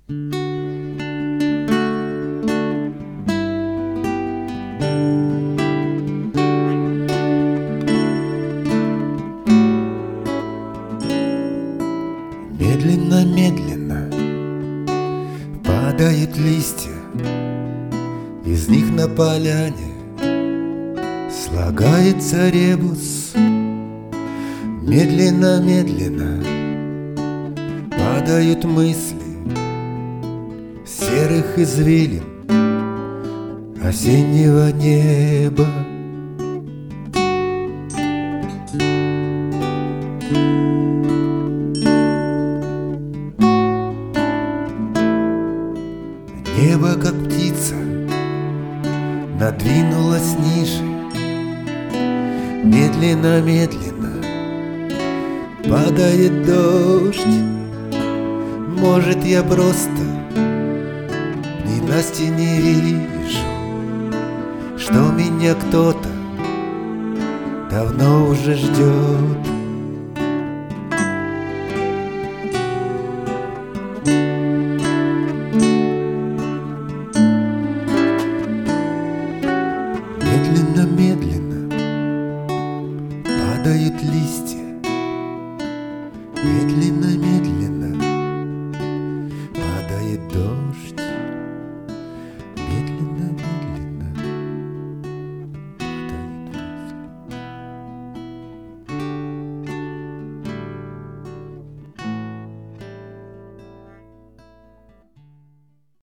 Медленно-медленно падают листья, из них на поляне слагается ребус. Медленно-медленно падают мысли серых извилин осеннего неба. Небо, как птица, надвинулось ниже. Медленно-медленно падает дождь. Может, я просто ненасти не вижу, что меня кто-то давно уже ждет. Медленно-медленно падают листья. Медленно-медленно